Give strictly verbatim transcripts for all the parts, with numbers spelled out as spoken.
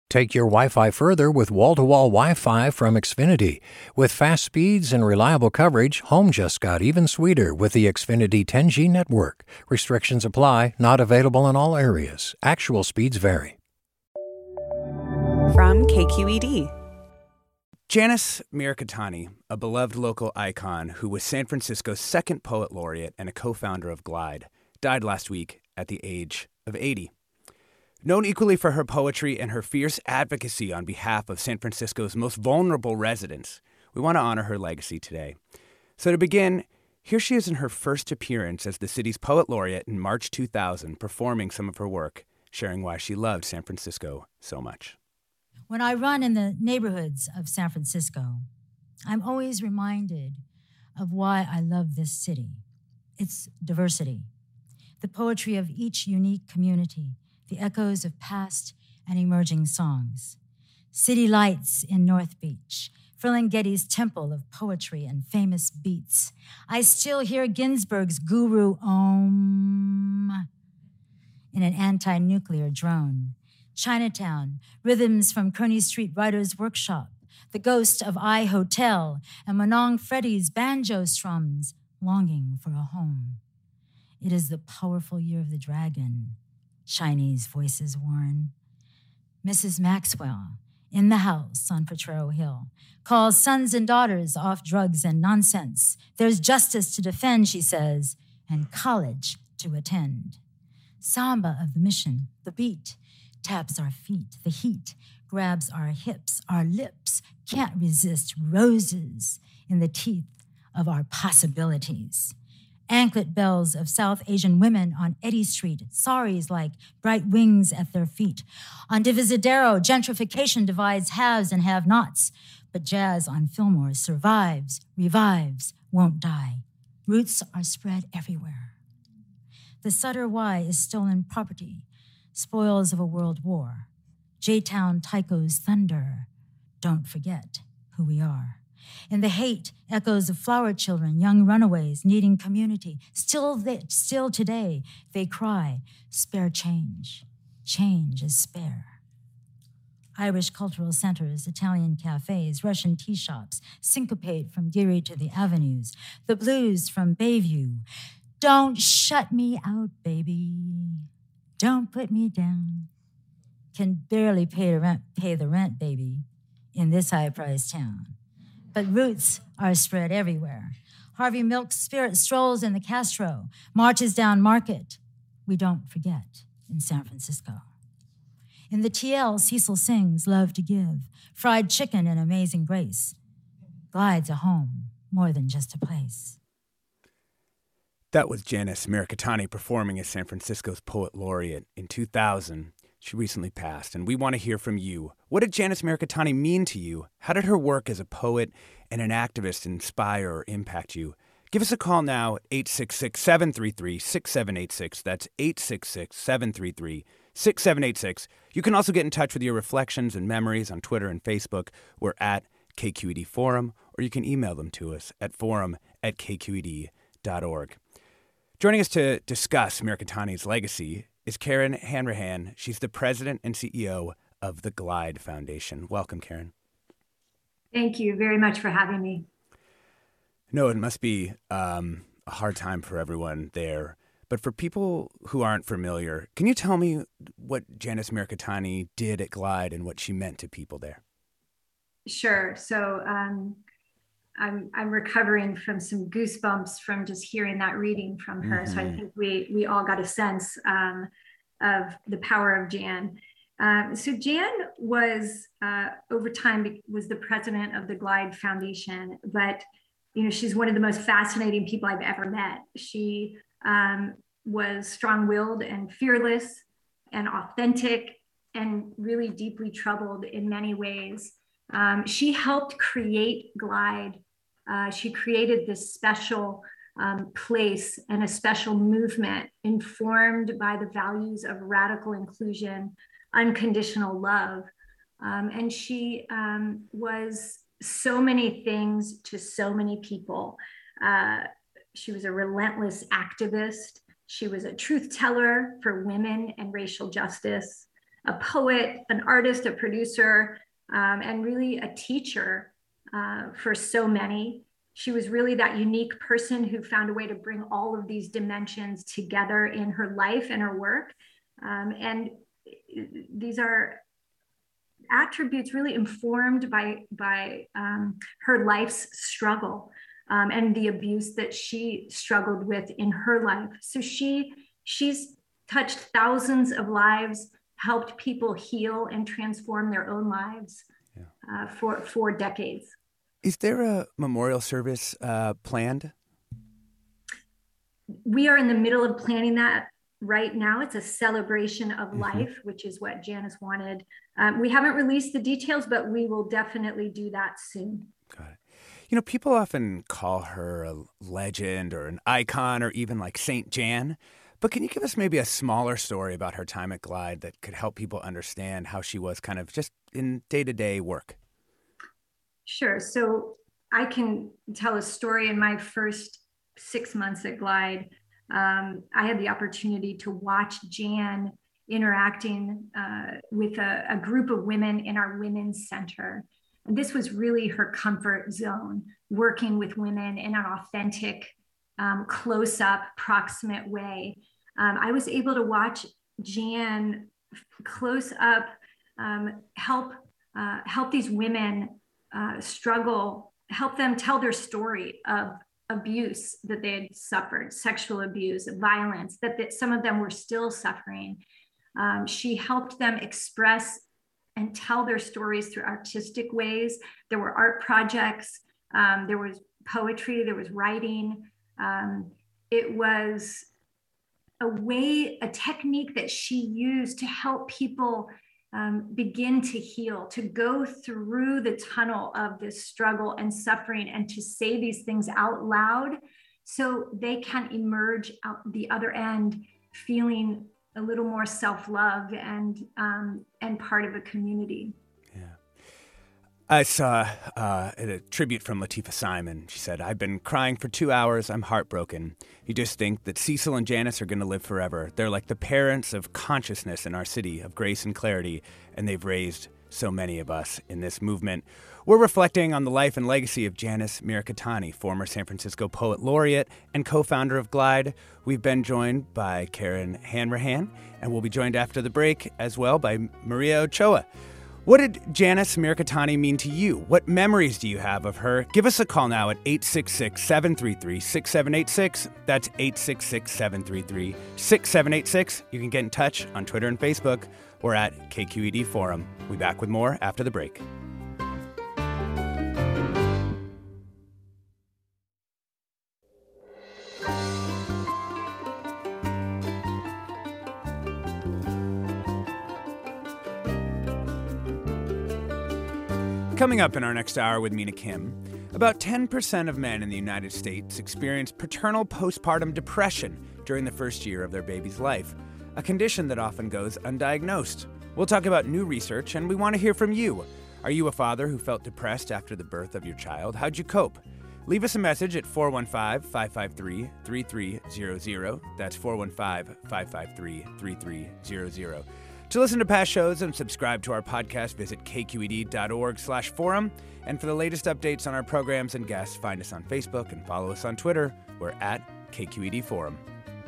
Take your Wi-Fi further with wall-to-wall Wi-Fi from Xfinity. With fast speeds and reliable coverage, home just got even sweeter with the Xfinity ten G network. Restrictions apply, not available in all areas. Actual speeds vary. From K Q E D. Janice Mirikitani, a beloved local icon who was San Francisco's second poet laureate and a co-founder of Glide, died last week at the age of eighty. Known equally for her poetry and her fierce advocacy on behalf of San Francisco's most vulnerable residents, we want to honor her legacy today. So to begin, here she is in her first appearance as the city's poet laureate in March two thousand, performing some of her work, sharing why she loved San Francisco so much. When I run in the neighborhoods of San Francisco, I'm always reminded of why I love this city. Its diversity, the poetry of each unique community, the echoes of past and emerging songs. City lights in North Beach, Ferlinghetti's temple of poetry and famous beats. I still hear Ginsberg's Guru Om in an anti-nuclear drone. Chinatown, rhythms from Kearny Street Writers' Workshop, the ghost of I Hotel, and Manong Freddy's banjo strums, longing for a home. It is the powerful year of the dragon, Chinese voices warn. Missus Maxwell, in the house on Potrero Hill, calls sons and daughters off drugs and nonsense. There's justice to defend, she says, and college to attend. Samba of the mission, the beat, taps our feet, the heat grabs our hips, our lips can't resist roses in the teeth of our possibilities. Anklet bells of South Asian women on Eddy Street, saris like bright wings at their feet. On Divisadero, gentrification divides haves and have-nots, but jazz on Fillmore survives, revives, won't die. Roots are spread everywhere. The Sutter Y is stolen property, spoils of a world war. J-Town Tycho's thunder. Don't forget who we are. In the hate, echoes of flower children, young runaways needing community. Still, they, still today, they cry, spare change. Change is spare. Irish cultural centers, Italian cafes, Russian tea shops, syncopate from Geary to the avenues. The blues from Bayview. Don't shut me out, baby. Don't put me down. Can barely pay the rent, pay the rent, baby, in this high-priced town. But roots are spread everywhere. Harvey Milk's spirit strolls in the Castro, marches down Market. We don't forget in San Francisco. In the T L, Cecil sings Love to Give, fried chicken and Amazing Grace. Glide's a home, more than just a place. That was Janice Mirikitani performing as San Francisco's poet laureate in two thousand. She recently passed, and we want to hear from you. What did Janice Mirikitani mean to you? How did her work as a poet and an activist inspire or impact you? Give us a call now at eight six six, seven three three, six seven eight six. That's eight six six, seven three three, six seven eight six. You can also get in touch with your reflections and memories on Twitter and Facebook. We're at K Q E D Forum, or you can email them to us at forum at k q e d dot org. Joining us to discuss Mirikitani's legacy is Karen Hanrahan. She's the president and C E O of the Glide Foundation. Welcome, Karen. Thank you very much for having me. No, it must be um, a hard time for everyone there. But for people who aren't familiar, can you tell me what Janice Mirikitani did at Glide and what she meant to people there? Sure. So um, I'm I'm recovering from some goosebumps from just hearing that reading from her. Mm-hmm. So I think we we all got a sense um, of the power of Jan. Um, so Jan was uh, over time was the president of the Glide Foundation, but you know she's one of the most fascinating people I've ever met. She um, was strong-willed and fearless and authentic and really deeply troubled in many ways. Um, she helped create Glide. Uh, she created this special um, place and a special movement informed by the values of radical inclusion, unconditional love. Um, and she um, was so many things to so many people. Uh, she was a relentless activist. She was a truth teller for women and racial justice. a poet, an artist, a producer, um, and really a teacher uh, for so many. She was really that unique person who found a way to bring all of these dimensions together in her life and her work. Um, and these are attributes really informed by, by um, her life's struggle um, and the abuse that she struggled with in her life. So she she's touched thousands of lives, helped people heal and transform their own lives yeah. uh, for, for decades. Is there a memorial service uh, planned? We are in the middle of planning that right now. It's a celebration of mm-hmm. life, which is what Janice wanted. Um, we haven't released the details, but we will definitely do that soon. Got it. You know, people often call her a legend or an icon or even like Saint Jan. But can you give us maybe a smaller story about her time at Glide that could help people understand how she was kind of just in day-to-day work? Sure. So I can tell a story. In my first six months at Glide, um, I had the opportunity to watch Jan interacting uh, with a, a group of women in our women's center. And this was really her comfort zone, working with women in an authentic, um, close-up, proximate way. Um, I was able to watch Jan close up, um, help uh, help these women uh, struggle, help them tell their story of abuse that they had suffered, sexual abuse, violence, that, that some of them were still suffering. Um, she helped them express and tell their stories through artistic ways. There were art projects, um, there was poetry, there was writing. Um, it was a way, a technique that she used to help people um, begin to heal, to go through the tunnel of this struggle and suffering and to say these things out loud so they can emerge out the other end feeling a little more self-love and um, and part of a community. Yeah. I saw uh, a tribute from Latifah Simon. She said, "I've been crying for two hours. I'm heartbroken. You just think that Cecil and Janice are going to live forever. They're like the parents of consciousness in our city, of grace and clarity, and they've raised so many of us in this movement." We're reflecting on the life and legacy of Janice Mirikitani, former San Francisco Poet Laureate and co-founder of Glide. We've been joined by Karen Hanrahan, and we'll be joined after the break as well by Maria Ochoa. What did Janice Mirikitani mean to you? What memories do you have of her? Give us a call now at eight six six, seven three three, six seven eight six. That's eight six six, seven three three, six seven eight six. You can get in touch on Twitter and Facebook or at K Q E D Forum. We'll be back with more after the break. Coming up in our next hour with Mina Kim, about ten percent of men in the United States experience paternal postpartum depression during the first year of their baby's life, a condition that often goes undiagnosed. We'll talk about new research, and we want to hear from you. Are you a father who felt depressed after the birth of your child? How'd you cope? Leave us a message at four one five, five five three, three three zero zero. That's four one five, five five three, three three zero zero. To listen to past shows and subscribe to our podcast, visit kqed.org slash forum. And for the latest updates on our programs and guests, find us on Facebook and follow us on Twitter. We're at K Q E D Forum.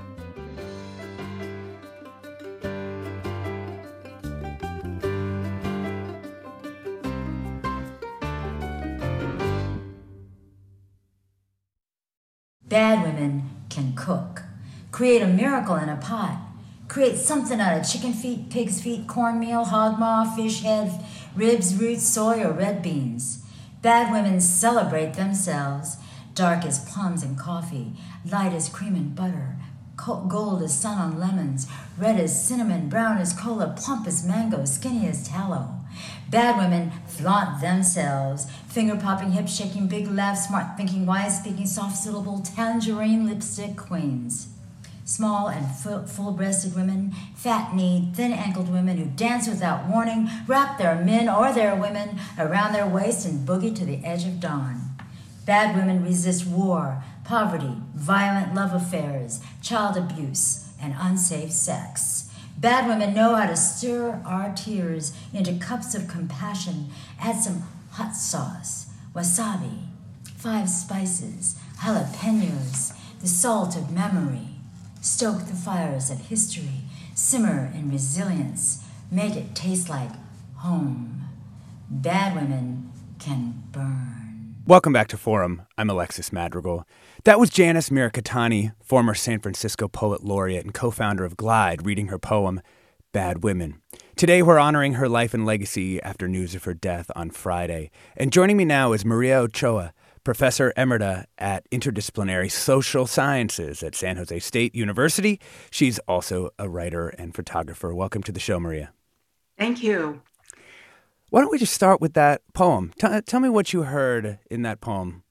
Bad women can cook, create a miracle in a pot, create something out of chicken feet, pig's feet, cornmeal, hog maw, fish head, ribs, roots, soy, or red beans. Bad women celebrate themselves. Dark as plums and coffee, light as cream and butter, gold as sun on lemons, red as cinnamon, brown as cola, plump as mango, skinny as tallow. Bad women flaunt themselves, finger-popping, hip-shaking, big laugh, smart-thinking, wise-speaking, soft-syllable, tangerine lipstick queens. Small and full-breasted women, fat-kneed, thin-ankled women who dance without warning, wrap their men or their women around their waist and boogie to the edge of dawn. Bad women resist war, poverty, violent love affairs, child abuse, and unsafe sex. Bad women know how to stir our tears into cups of compassion. Add some hot sauce, wasabi, five spices, jalapenos, the salt of memory. Stoke the fires of history. Simmer in resilience. Make it taste like home. Bad women can burn. Welcome back to Forum. I'm Alexis Madrigal. That was Janice Mirikitani, former San Francisco Poet Laureate and co-founder of Glide, reading her poem, Bad Women. Today we're honoring her life and legacy after news of her death on Friday. And joining me now is Maria Ochoa, Professor Emerita at Interdisciplinary Social Sciences at San Jose State University. She's also a writer and photographer. Welcome to the show, Maria. Thank you. Why don't we just start with that poem? T- tell me what you heard in that poem.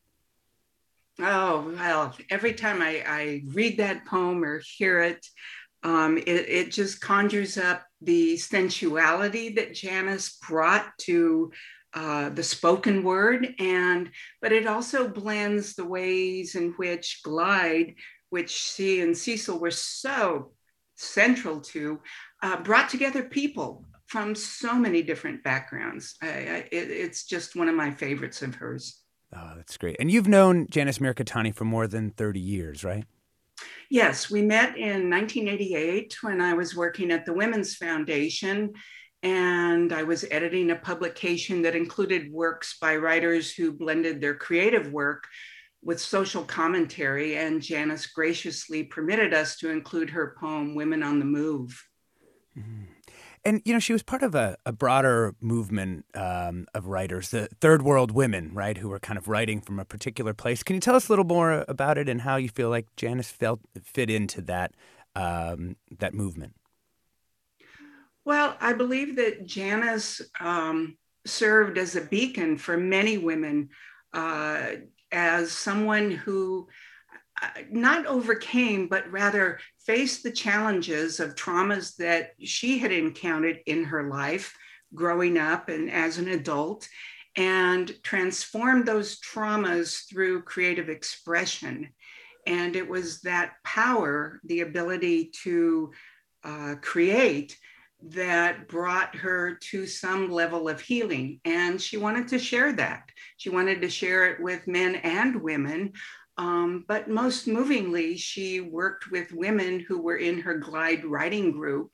Oh, well, every time I, I read that poem or hear it, um, it, it just conjures up the sensuality that Janice brought to uh, the spoken word, and but it also blends the ways in which Glide, which she and Cecil were so central to, uh, brought together people from so many different backgrounds. I, I, it, it's just one of my favorites of hers. Oh, that's great. And you've known Janice Mirikitani for more than thirty years, right? Yes, we met in nineteen eighty-eight when I was working at the Women's Foundation, and I was editing a publication that included works by writers who blended their creative work with social commentary, and Janice graciously permitted us to include her poem, Women on the Move. Mm-hmm. And, you know, she was part of a, a broader movement um, of writers, the Third World Women, right, who were kind of writing from a particular place. Can you tell us a little more about it and how you feel like Janice felt fit into that um, that movement? Well, I believe that Janice um, served as a beacon for many women, uh, as someone who not overcame, but rather faced the challenges of traumas that she had encountered in her life growing up and as an adult, and transformed those traumas through creative expression. And it was that power, the ability to uh, create, that brought her to some level of healing. And she wanted to share that. She wanted to share it with men and women. Um, but most movingly, she worked with women who were in her Glide writing group.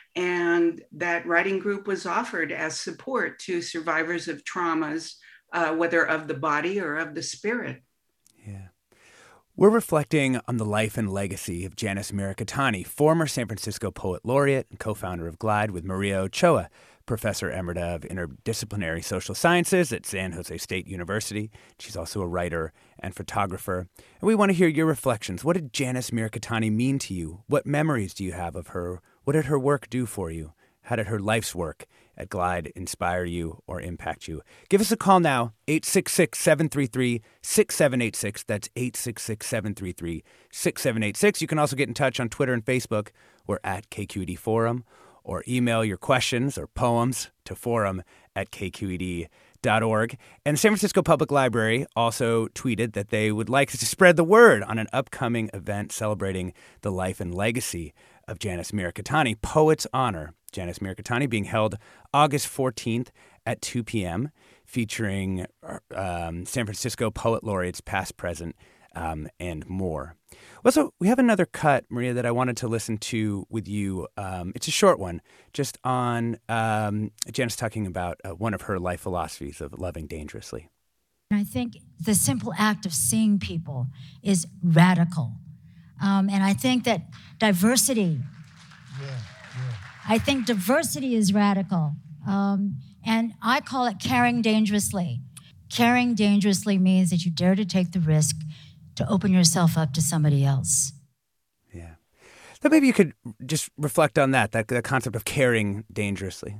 And that writing group was offered as support to survivors of traumas, uh, whether of the body or of the spirit. Yeah. We're reflecting on the life and legacy of Janice Mirikitani, former San Francisco Poet Laureate and co-founder of Glide, with Maria Ochoa, Professor Emerita of Interdisciplinary Social Sciences at San Jose State University. She's also a writer and photographer. And we want to hear your reflections. What did Janice Mirikitani mean to you? What memories do you have of her? What did her work do for you? How did her life's work at Glide inspire you or impact you? Give us a call now, eight six six, seven three three, six seven eight six. That's eight six six, seven three three, six seven eight six. You can also get in touch on Twitter and Facebook. We're at K Q E D Forum. Or email your questions or poems to forum at k q e d dot org. And the San Francisco Public Library also tweeted that they would like to spread the word on an upcoming event celebrating the life and legacy of Janice Mirikitani, Poets Honor. Janice Mirikitani being held August fourteenth at two p.m., featuring um, San Francisco Poet Laureates past, present, um, and more. Also, we have another cut, Maria, that I wanted to listen to with you. Um, it's a short one, just on um, Janice talking about uh, one of her life philosophies of loving dangerously. I think the simple act of seeing people is radical. Um, and I think that diversity, yeah, yeah. I think diversity is radical. Um, and I call it caring dangerously. Caring dangerously means that you dare to take the risk to open yourself up to somebody else. Yeah. So maybe you could just reflect on that, that, that concept of caring dangerously.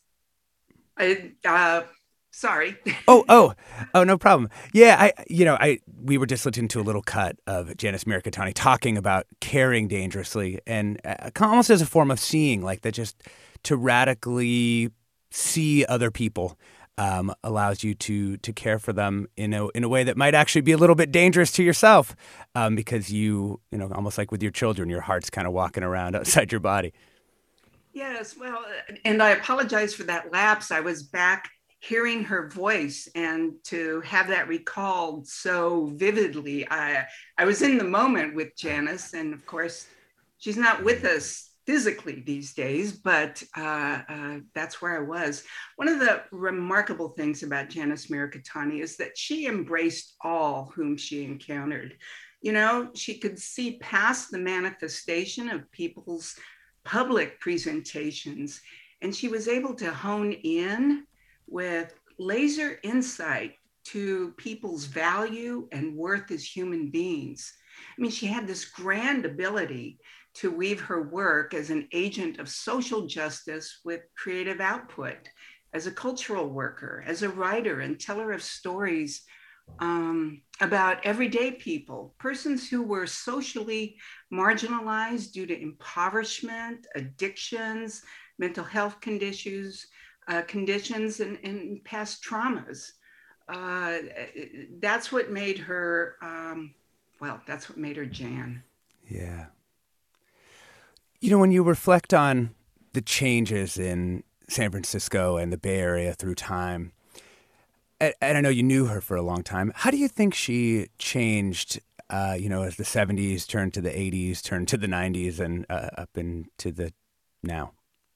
I, uh, sorry. oh, oh, oh, no problem. Yeah, I, you know, I, we were just listening to a little cut of Janice Mirikitani talking about caring dangerously, and uh, almost as a form of seeing, like that, just to radically see other people Um, allows you to to care for them in a in a way that might actually be a little bit dangerous to yourself, um, because you you know almost like with your children, your heart's kind of walking around outside your body. Yes, well, and I apologize for that lapse. I was back hearing her voice, and to have that recalled so vividly. I I was in the moment with Janice, and of course, she's not with us physically these days, but uh, uh, that's where I was. One of the remarkable things about Janice Mirikitani is that she embraced all whom she encountered. You know, she could see past the manifestation of people's public presentations, and she was able to hone in with laser insight to people's value and worth as human beings. I mean, she had this grand ability to weave her work as an agent of social justice with creative output, as a cultural worker, as a writer and teller of stories um, about everyday people, persons who were socially marginalized due to impoverishment, addictions, mental health conditions, uh, conditions, and, and past traumas. Uh, that's what made her, um, well, that's what made her Jan. Yeah. You know, when you reflect on the changes in San Francisco and the Bay Area through time, and I know you knew her for a long time, how do you think she changed, uh, you know, as the seventies turned to the eighties, turned to the nineties, and uh, up into the now?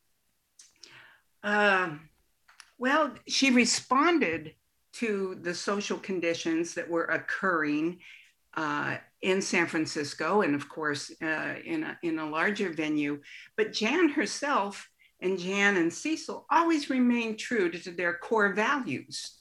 Uh, well, she responded to the social conditions that were occurring uh, in San Francisco, and of course, uh, in, a, in a larger venue. But Jan herself and Jan and Cecil always remained true to their core values,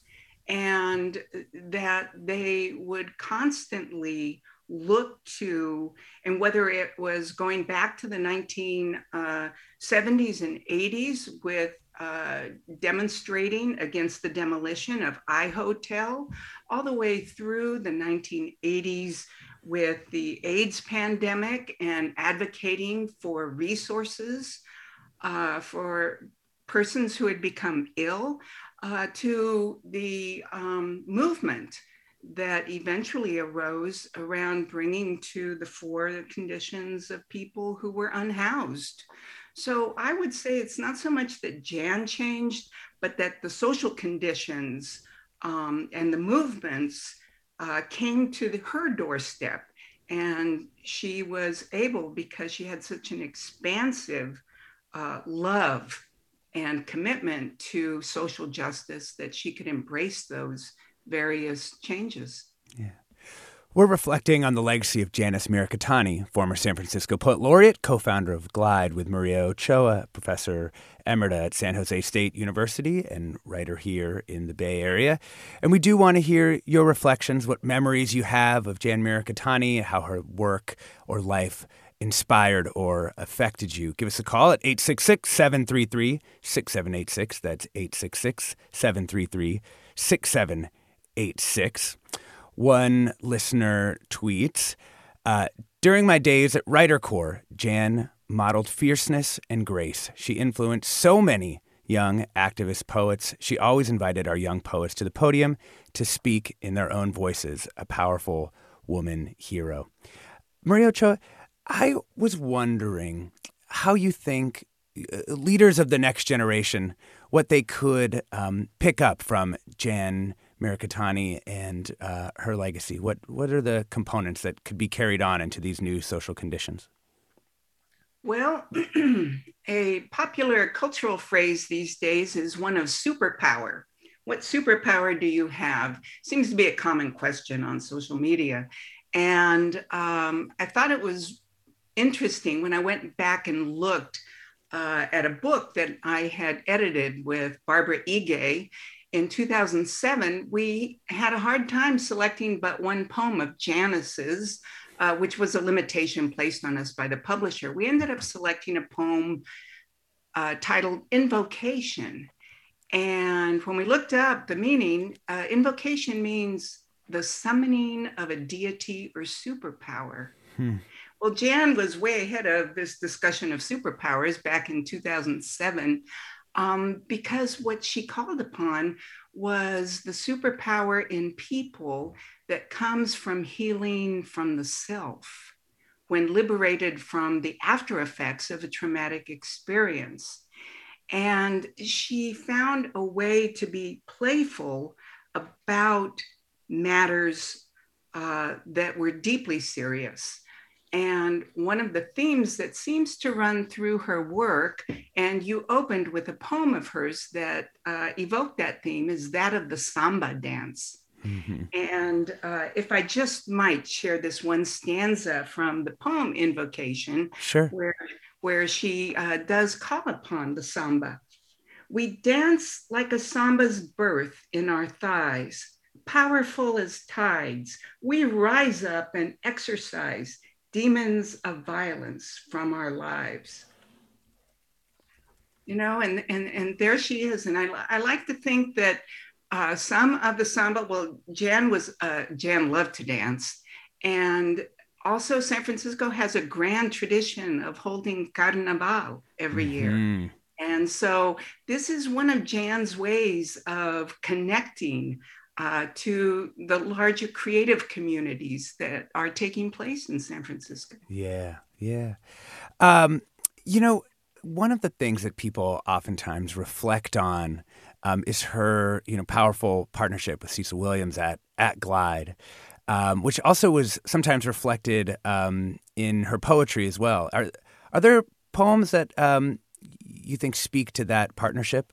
and that they would constantly look to, and whether it was going back to the nineteen seventies and eighties with uh, demonstrating against the demolition of I Hotel, all the way through the nineteen eighties with the AIDS pandemic and advocating for resources uh, for persons who had become ill, uh, to the um, movement that eventually arose around bringing to the fore the conditions of people who were unhoused. So I would say it's not so much that Jan changed, but that the social conditions um, and the movements uh, came to the, her doorstep. And she was able, because she had such an expansive uh, love and commitment to social justice, that she could embrace those various changes. Yeah. We're reflecting on the legacy of Janice Mirikitani, former San Francisco Poet Laureate, co-founder of Glide with Maria Ochoa, professor emerita at San Jose State University and writer here in the Bay Area. And we do want to hear your reflections, what memories you have of Jan Mirikitani, how her work or life inspired or affected you. Give us a call at eight six six, seven three three, six seven eight six. That's eight six six, seven three three, six seven eight six. One listener tweets, uh, during my days at Writer Corps, Jan modeled fierceness and grace. She influenced so many young activist poets. She always invited our young poets to the podium to speak in their own voices, a powerful woman hero. Maria Ochoa, I was wondering how you think leaders of the next generation, what they could um, pick up from Jan Mirikitani and uh, her legacy. What what are the components that could be carried on into these new social conditions? Well, a popular cultural phrase these days is one of superpower. What superpower do you have? Seems to be a common question on social media. And um, I thought it was interesting when I went back and looked uh, at a book that I had edited with Barbara Ige. In two thousand seven, we had a hard time selecting but one poem of Janice's, uh, which was a limitation placed on us by the publisher. We ended up selecting a poem uh, titled Invocation. And when we looked up the meaning, uh, invocation means the summoning of a deity or superpower. Hmm. Well, Jan was way ahead of this discussion of superpowers back in two thousand seven. Um, because what she called upon was the superpower in people that comes from healing from the self, when liberated from the after effects of a traumatic experience. And she found a way to be playful about matters uh, that were deeply serious. And one of the themes that seems to run through her work, and you opened with a poem of hers that uh, evoked that theme, is that of the samba dance. Mm-hmm. And uh, if I just might share this one stanza from the poem Invocation, sure, where, where she uh, does call upon the samba. We dance like a samba's birth in our thighs, powerful as tides. We rise up and exercise demons of violence from our lives. You know, and, and, and there she is. And I, I like to think that uh, some of the samba, well, Jan was, uh, Jan loved to dance. And also San Francisco has a grand tradition of holding Carnaval every mm-hmm. year. And so this is one of Jan's ways of connecting Uh, to the larger creative communities that are taking place in San Francisco. Yeah, yeah. Um, you know, one of the things that people oftentimes reflect on um, is her, you know, powerful partnership with Cecil Williams at at Glide, um, which also was sometimes reflected um, in her poetry as well. Are are there poems that um, you think speak to that partnership?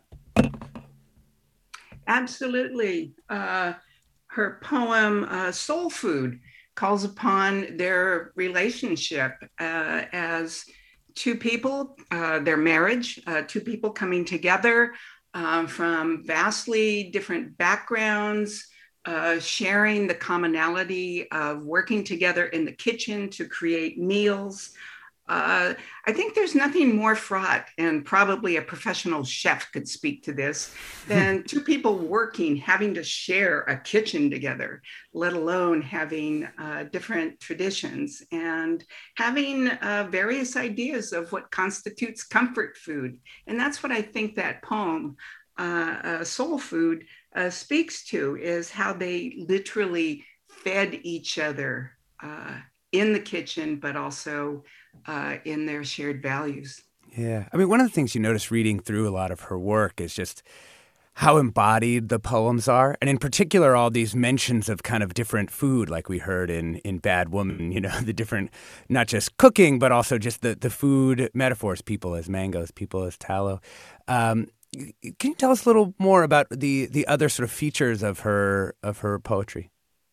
Absolutely. Uh, her poem, uh, Soul Food, calls upon their relationship uh, as two people, uh, their marriage, uh, two people coming together uh, from vastly different backgrounds, uh, sharing the commonality of working together in the kitchen to create meals. Uh, I think there's nothing more fraught, and probably a professional chef could speak to this, than two people working, having to share a kitchen together, let alone having uh, different traditions and having uh, various ideas of what constitutes comfort food. And that's what I think that poem, uh, uh, Soul Food, uh, speaks to, is how they literally fed each other uh, in the kitchen, but also Uh, in their shared values. Yeah. I mean, one of the things you notice reading through a lot of her work is just how embodied the poems are. And in particular, all these mentions of kind of different food, like we heard in, in Bad Woman, you know, the different, not just cooking, but also just the, the food metaphors, people as mangoes, people as tallow. Um, can you tell us a little more about the, the other sort of features of her, of her poetry?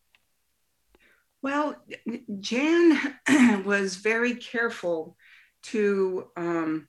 Well, Jan was very careful to um,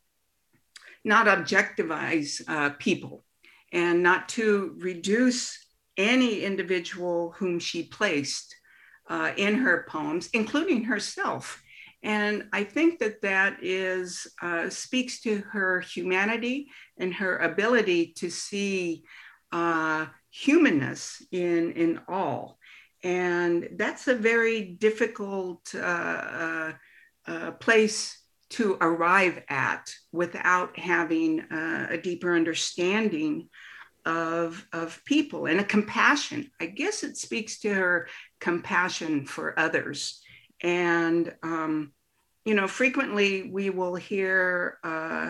not objectivize uh, people and not to reduce any individual whom she placed uh, in her poems, including herself. And I think that that is uh, speaks to her humanity and her ability to see uh, humanness in, in all. And that's a very difficult uh, uh, uh, place to arrive at without having uh, a deeper understanding of, of people and a compassion. I guess it speaks to her compassion for others. And, um, you know, frequently we will hear uh,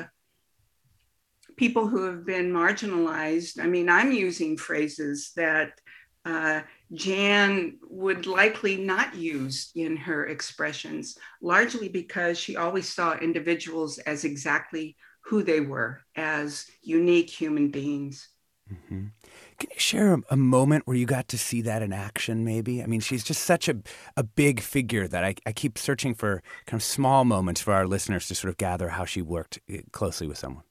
people who have been marginalized. I mean, I'm using phrases that uh, Jan would likely not use in her expressions, largely because she always saw individuals as exactly who they were, as unique human beings. Mm-hmm. Can you share a, a moment where you got to see that in action, maybe? I mean, she's just such a, a big figure that I, I keep searching for kind of small moments for our listeners to sort of gather how she worked closely with someone.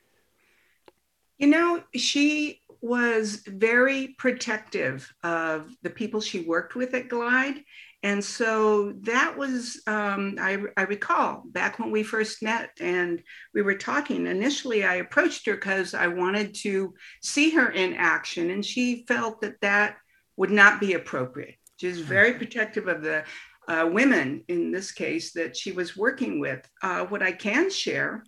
You know, she was very protective of the people she worked with at Glide. And so that was, um, I, I recall back when we first met and we were talking, initially I approached her because I wanted to see her in action, and she felt that that would not be appropriate. She was very protective of the uh, women, in this case, that she was working with. Uh, what I can share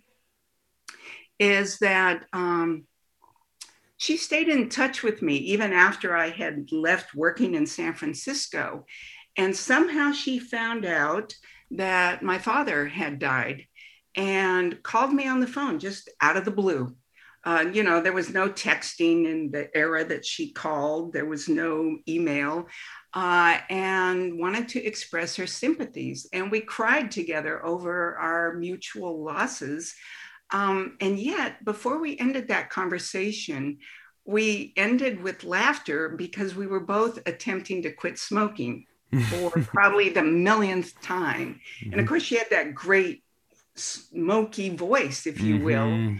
is that um, she stayed in touch with me even after I had left working in San Francisco. And somehow she found out that my father had died and called me on the phone just out of the blue. Uh, you know, there was no texting in the era that she called. There was no email, uh, and wanted to express her sympathies. And we cried together over our mutual losses. Um, and yet, before we ended that conversation, we ended with laughter because we were both attempting to quit smoking for probably the millionth time. Mm-hmm. And of course, she had that great smoky voice, if you will. Mm-hmm.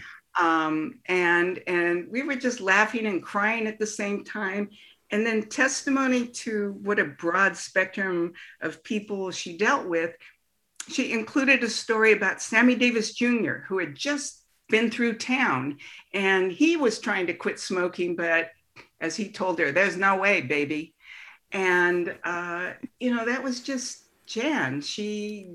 Um, and, and we were just laughing and crying at the same time. And then testimony to what a broad spectrum of people she dealt with. She included a story about Sammy Davis Junior, who had just been through town, and he was trying to quit smoking, but as he told her, there's no way, baby. And, uh, you know, that was just Jan. She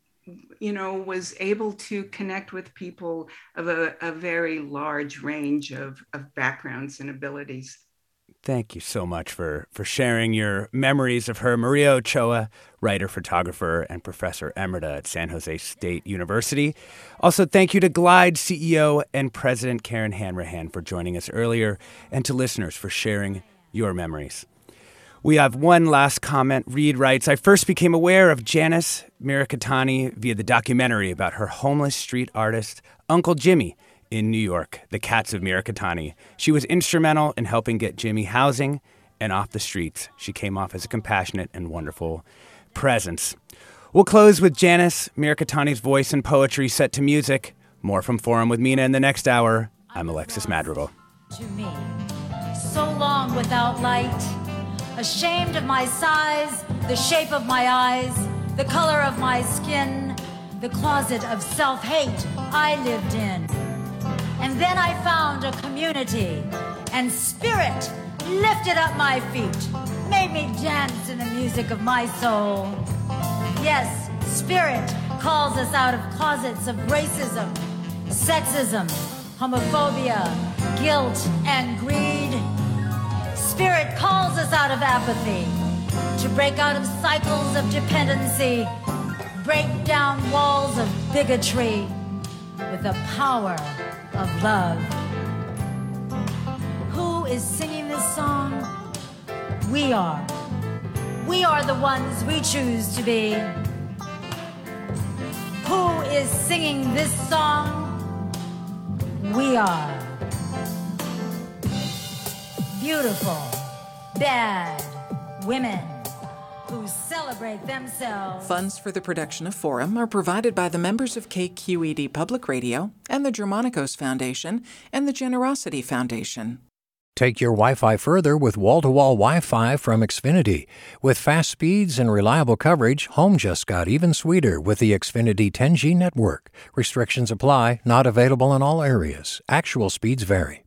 you know, was able to connect with people of a, a very large range of, of backgrounds and abilities. Thank you so much for, for sharing your memories of her. Maria Ochoa, writer, photographer, and professor emerita at San Jose State University. Also, thank you to Glide C E O and President Karen Hanrahan for joining us earlier, and to listeners for sharing your memories. We have one last comment. Reed writes, I first became aware of Janice Mirikitani via the documentary about her homeless street artist, Uncle Jimmy, in New York, The Cats of Mirikitani. She was instrumental in helping get Jimmy housing and off the streets. She came off as a compassionate and wonderful presence. We'll close with Janice Mirikitani's voice and poetry set to music. More from Forum with Mina in the next hour. I'm Alexis Madrigal. To me, so long without light, ashamed of my size, the shape of my eyes, the color of my skin, the closet of self-hate I lived in. And then I found a community, and spirit lifted up my feet, made me dance in the music of my soul. Yes, spirit calls us out of closets of racism, sexism, homophobia, guilt, and greed. Spirit calls us out of apathy, to break out of cycles of dependency, break down walls of bigotry with the power of love. Who is singing this song? We are. We are the ones we choose to be. Who is singing this song? We are. Beautiful, bad women who celebrate themselves. Funds for the production of Forum are provided by the members of K Q E D Public Radio and the Germanicos Foundation and the Generosity Foundation. Take your Wi-Fi further with wall-to-wall Wi-Fi from Xfinity. With fast speeds and reliable coverage, home just got even sweeter with the Xfinity ten G network. Restrictions apply, not available in all areas. Actual speeds vary.